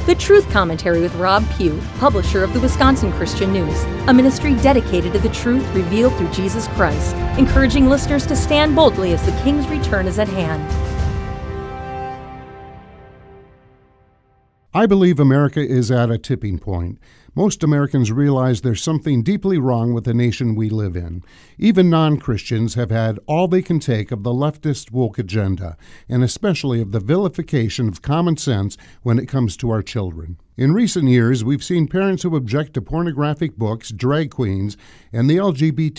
The Truth Commentary with Rob Pugh, publisher of the Wisconsin Christian News, a ministry dedicated to the truth revealed through Jesus Christ, encouraging listeners to stand boldly as the King's return is at hand. I believe America is at a tipping point. Most Americans realize there's something deeply wrong with the nation we live in. Even non-Christians have had all they can take of the leftist woke agenda, and especially of the vilification of common sense when it comes to our children. In recent years, we've seen parents who object to pornographic books, drag queens, and the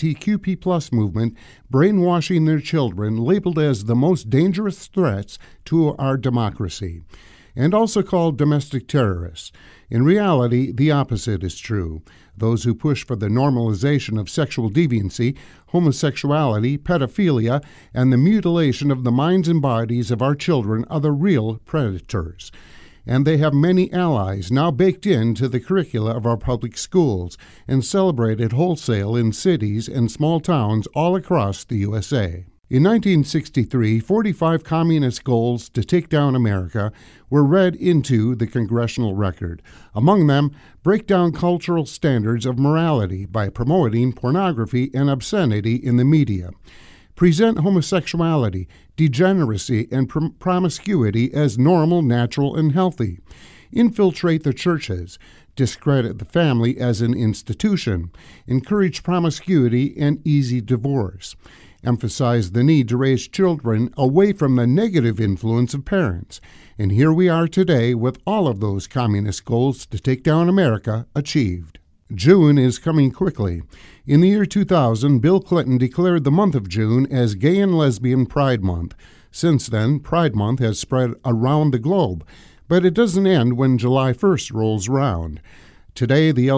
LGBTQP+ movement brainwashing their children, labeled as the most dangerous threats to our democracy, and also called domestic terrorists. In reality, the opposite is true. Those who push for the normalization of sexual deviancy, homosexuality, pedophilia, and the mutilation of the minds and bodies of our children are the real predators. And they have many allies now baked into the curricula of our public schools and celebrated wholesale in cities and small towns all across the USA. In 1963, 45 communist goals to take down America were read into the congressional record. Among them, break down cultural standards of morality by promoting pornography and obscenity in the media. Present homosexuality, degeneracy, and promiscuity as normal, natural, and healthy. Infiltrate the churches. Discredit the family as an institution. Encourage promiscuity and easy divorce. Emphasize the need to raise children away from the negative influence of parents. And here we are today with all of those communist goals to take down America achieved. June is coming quickly. In the year 2000, Bill Clinton declared the month of June as Gay and Lesbian Pride Month. Since then, Pride Month has spread around the globe, but it doesn't end when July 1st rolls around. Today, the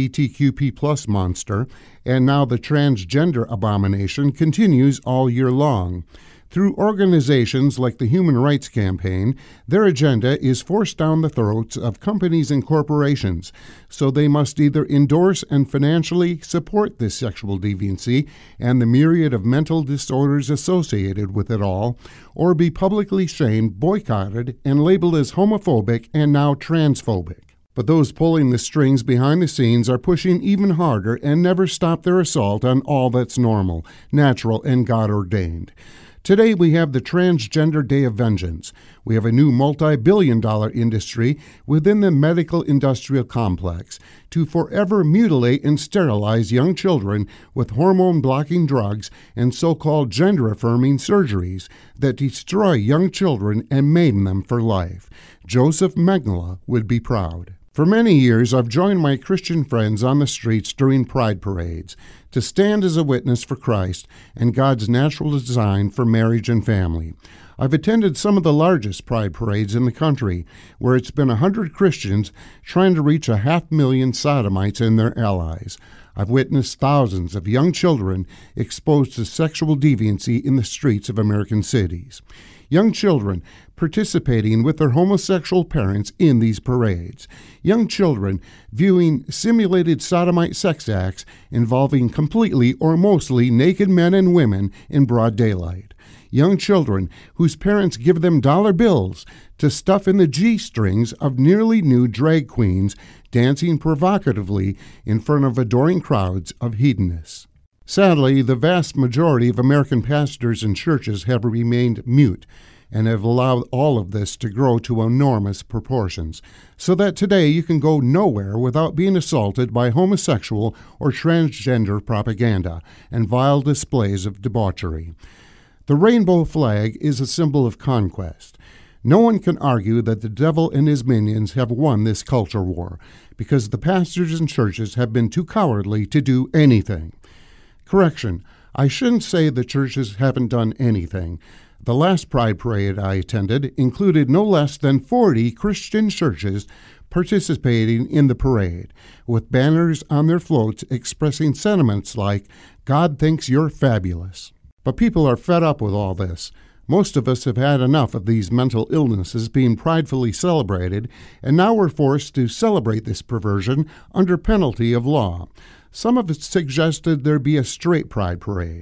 LGBTQP+ monster, and now the transgender abomination, continues all year long. Through organizations like the Human Rights Campaign, their agenda is forced down the throats of companies and corporations, so they must either endorse and financially support this sexual deviancy and the myriad of mental disorders associated with it all, or be publicly shamed, boycotted, and labeled as homophobic and now transphobic. But those pulling the strings behind the scenes are pushing even harder and never stop their assault on all that's normal, natural, and God-ordained. Today we have the Transgender Day of Vengeance. We have a new multi-billion-dollar industry within the medical industrial complex to forever mutilate and sterilize young children with hormone-blocking drugs and so-called gender-affirming surgeries that destroy young children and maim them for life. Joseph Mengele would be proud. For many years, I've joined my Christian friends on the streets during pride parades to stand as a witness for Christ and God's natural design for marriage and family. I've attended some of the largest pride parades in the country, where it's been 100 Christians trying to reach 500,000 sodomites and their allies. I've witnessed thousands of young children exposed to sexual deviancy in the streets of American cities. Young children participating with their homosexual parents in these parades. Young children viewing simulated sodomite sex acts involving completely or mostly naked men and women in broad daylight. Young children whose parents give them dollar bills to stuff in the G-strings of nearly nude drag queens dancing provocatively in front of adoring crowds of hedonists. Sadly, the vast majority of American pastors and churches have remained mute and have allowed all of this to grow to enormous proportions, so that today you can go nowhere without being assaulted by homosexual or transgender propaganda and vile displays of debauchery. The rainbow flag is a symbol of conquest. No one can argue that the devil and his minions have won this culture war, because the pastors and churches have been too cowardly to do anything. Correction, I shouldn't say the churches haven't done anything. The last Pride Parade I attended included no less than 40 Christian churches participating in the parade, with banners on their floats expressing sentiments like, "God thinks you're fabulous." But people are fed up with all this. Most of us have had enough of these mental illnesses being pridefully celebrated, and now we're forced to celebrate this perversion under penalty of law. Some have suggested there be a straight pride parade,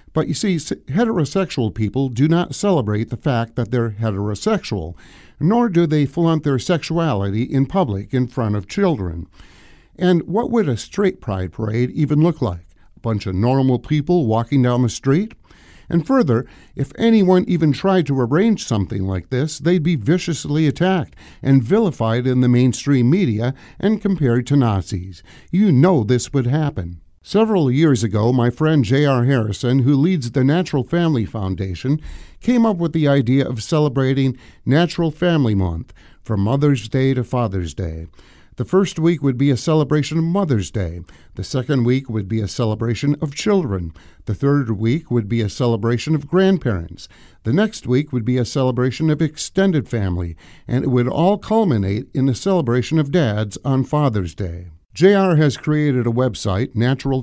But you see, heterosexual people do not celebrate the fact that they're heterosexual, nor do they flaunt their sexuality in public in front of children. And what would a straight pride parade even look like? A bunch of normal people walking down the street? And further, if anyone even tried to arrange something like this, they'd be viciously attacked and vilified in the mainstream media and compared to Nazis. You know this would happen. Several years ago, my friend J.R. Harrison, who leads the Natural Family Foundation, came up with the idea of celebrating Natural Family Month, from Mother's Day to Father's Day. The first week would be a celebration of Mother's Day. The second week would be a celebration of children. The third week would be a celebration of grandparents. The next week would be a celebration of extended family, and it would all culminate in a celebration of dads on Father's Day. JR has created a website,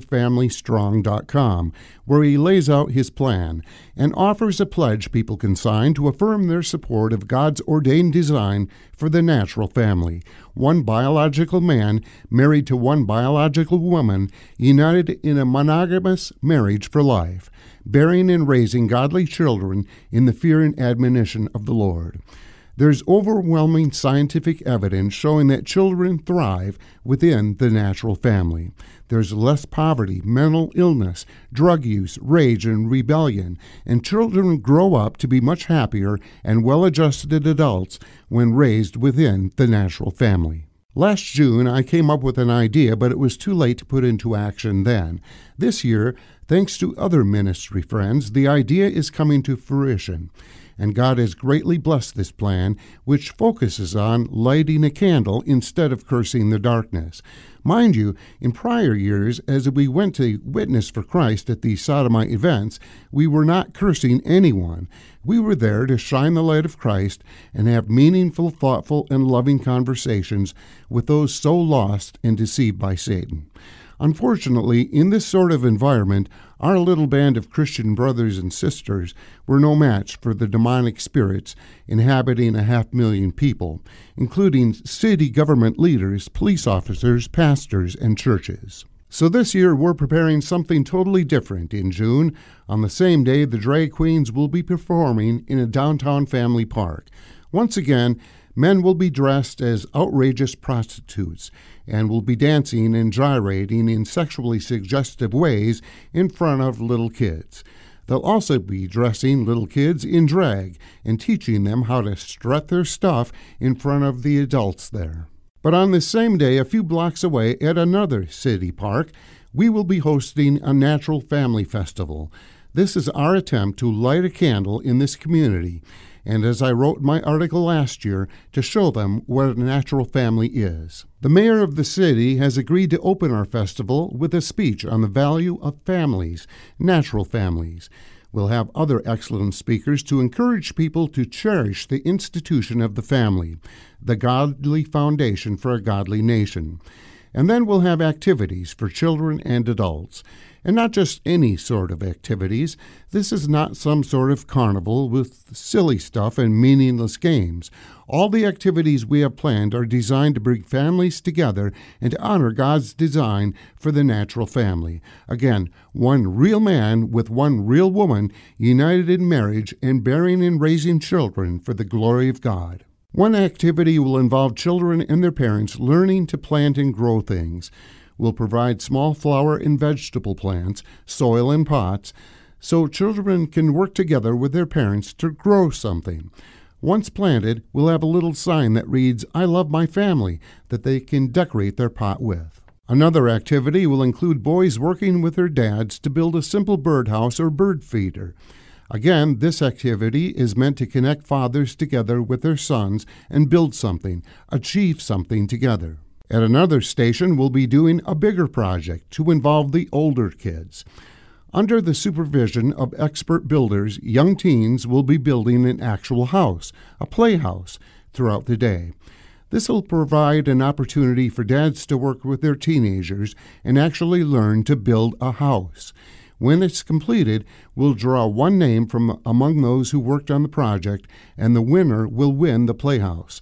naturalfamilystrong.com, where he lays out his plan and offers a pledge people can sign to affirm their support of God's ordained design for the natural family. One biological man married to one biological woman, united in a monogamous marriage for life, bearing and raising godly children in the fear and admonition of the Lord. There's overwhelming scientific evidence showing that children thrive within the natural family. There's less poverty, mental illness, drug use, rage, and rebellion, and children grow up to be much happier and well-adjusted adults when raised within the natural family. Last June, I came up with an idea, but it was too late to put into action then. This year, thanks to other ministry friends, the idea is coming to fruition. And God has greatly blessed this plan, which focuses on lighting a candle instead of cursing the darkness. Mind you, in prior years, as we went to witness for Christ at these sodomite events, we were not cursing anyone. We were there to shine the light of Christ and have meaningful, thoughtful, and loving conversations with those so lost and deceived by Satan. Unfortunately, in this sort of environment, our little band of Christian brothers and sisters were no match for the demonic spirits inhabiting 500,000 people, including city government leaders, police officers, pastors, and churches. So this year, we're preparing something totally different. In June, on the same day, the drag queens will be performing in a downtown family park. Once again, men will be dressed as outrageous prostitutes and will be dancing and gyrating in sexually suggestive ways in front of little kids. They'll also be dressing little kids in drag and teaching them how to strut their stuff in front of the adults there. But on this same day, a few blocks away at another city park, we will be hosting a Natural Family Festival. This is our attempt to light a candle in this community, and as I wrote in my article last year, to show them what a natural family is. The mayor of the city has agreed to open our festival with a speech on the value of families, natural families. We'll have other excellent speakers to encourage people to cherish the institution of the family, the godly foundation for a godly nation. And then we'll have activities for children and adults. And not just any sort of activities. This is not some sort of carnival with silly stuff and meaningless games. All the activities we have planned are designed to bring families together and to honor God's design for the natural family. Again, one real man with one real woman united in marriage and bearing and raising children for the glory of God. One activity will involve children and their parents learning to plant and grow things. We'll provide small flower and vegetable plants, soil and pots, so children can work together with their parents to grow something. Once planted, we'll have a little sign that reads, "I love my family," that they can decorate their pot with. Another activity will include boys working with their dads to build a simple birdhouse or bird feeder. Again, this activity is meant to connect fathers together with their sons and build something, achieve something together. At another station, we'll be doing a bigger project to involve the older kids. Under the supervision of expert builders, young teens will be building an actual house, a playhouse, throughout the day. This will provide an opportunity for dads to work with their teenagers and actually learn to build a house. When it's completed, we'll draw one name from among those who worked on the project, and the winner will win the playhouse.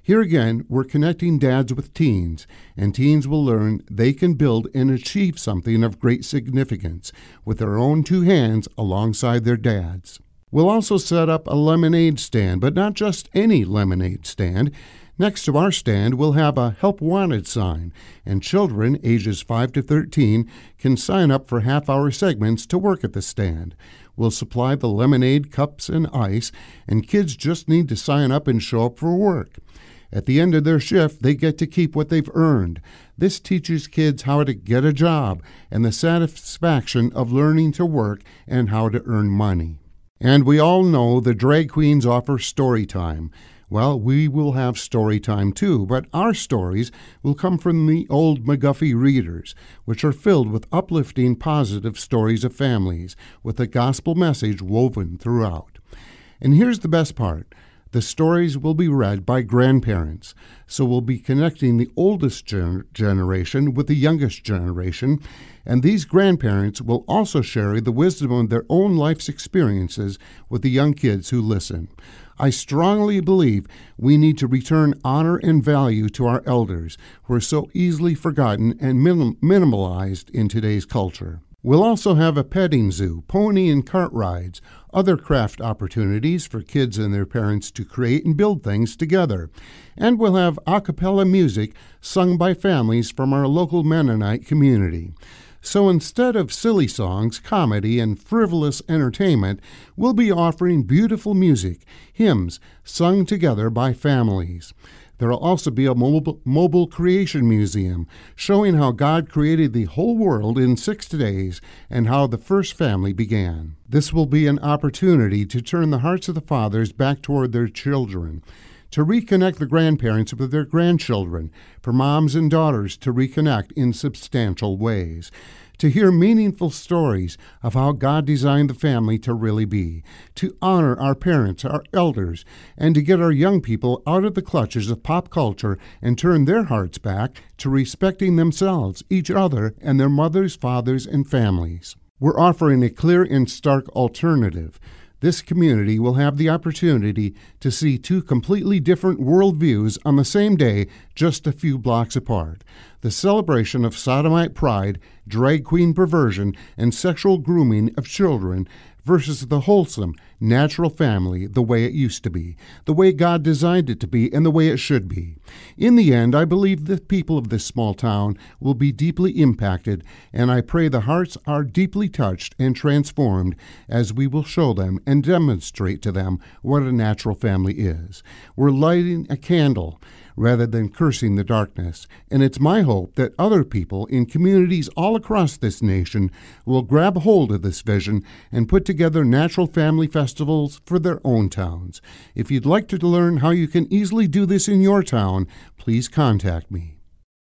Here again, we're connecting dads with teens, and teens will learn they can build and achieve something of great significance with their own two hands alongside their dads. We'll also set up a lemonade stand, but not just any lemonade stand. Next to our stand, we'll have a Help Wanted sign, and children ages 5 to 13 can sign up for half-hour segments to work at the stand. We'll supply the lemonade, cups, and ice, and kids just need to sign up and show up for work. At the end of their shift, they get to keep what they've earned. This teaches kids how to get a job and the satisfaction of learning to work and how to earn money. And we all know the drag queens offer story time. Well, we will have story time too, but our stories will come from the old McGuffey readers, which are filled with uplifting, positive stories of families with a gospel message woven throughout. And here's the best part. The stories will be read by grandparents, so we'll be connecting the oldest generation with the youngest generation, and these grandparents will also share the wisdom of their own life's experiences with the young kids who listen. I strongly believe we need to return honor and value to our elders, who are so easily forgotten and minimalized in today's culture. We'll also have a petting zoo, pony and cart rides, other craft opportunities for kids and their parents to create and build things together. And we'll have a cappella music sung by families from our local Mennonite community. So instead of silly songs, comedy, and frivolous entertainment, we'll be offering beautiful music, hymns sung together by families. There will also be a mobile creation museum showing how God created the whole world in 6 days and how the first family began. This will be an opportunity to turn the hearts of the fathers back toward their children, to reconnect the grandparents with their grandchildren, for moms and daughters to reconnect in substantial ways, to hear meaningful stories of how God designed the family to really be, to honor our parents, our elders, and to get our young people out of the clutches of pop culture and turn their hearts back to respecting themselves, each other, and their mothers, fathers, and families. We're offering a clear and stark alternative. This community will have the opportunity to see 2 completely different worldviews on the same day, just a few blocks apart. The celebration of sodomite pride, drag queen perversion, and sexual grooming of children versus the wholesome, natural family the way it used to be, the way God designed it to be, and the way it should be. In the end, I believe the people of this small town will be deeply impacted, and I pray the hearts are deeply touched and transformed as we will show them and demonstrate to them what a natural family is. We're lighting a candle rather than cursing the darkness, and it's my hope that other people in communities all across this nation will grab hold of this vision and put together natural family festivals for their own towns. If you'd like to learn how you can easily do this in your town, please contact me.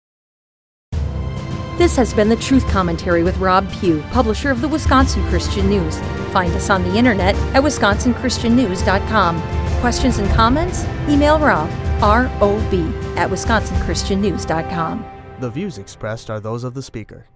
This has been the Truth Commentary with Rob Pugh, publisher of the Wisconsin Christian News. Find us on the internet at wisconsinchristiannews.com. Questions and comments? Email Rob, ROB, at wisconsinchristiannews.com. The views expressed are those of the speaker.